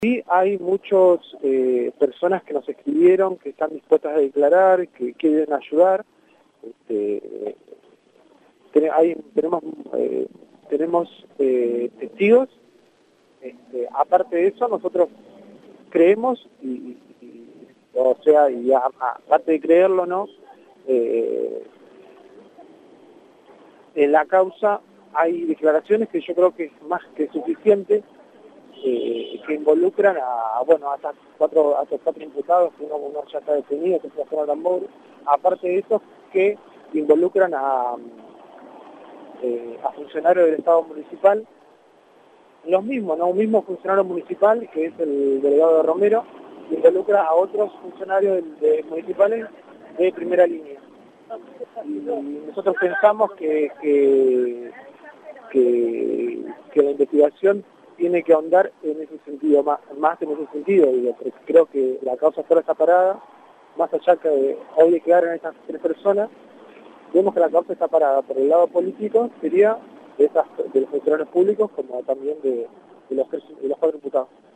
Sí, hay muchas personas que nos escribieron, que están dispuestas a declarar, que quieren ayudar. Tenemos testigos. Aparte de eso, nosotros creemos, aparte de creerlo, ¿no? En la causa hay declaraciones que yo creo que es más que suficiente, que involucran hasta cuatro imputados, uno ya está detenido, que es la zona Tambor. Aparte de eso, que involucran a funcionarios del Estado municipal, los mismos, ¿no? Un mismo funcionario municipal, que es el delegado de Romero, involucra a otros funcionarios municipales de primera línea. Y nosotros pensamos que la investigación tiene que ahondar en ese sentido, más en ese sentido, digo, porque creo que la causa ahora está parada, más allá que hoy de quedar en estas tres personas, vemos que la causa está parada. Por el lado político sería de los funcionarios públicos, como también de los cuatro imputados.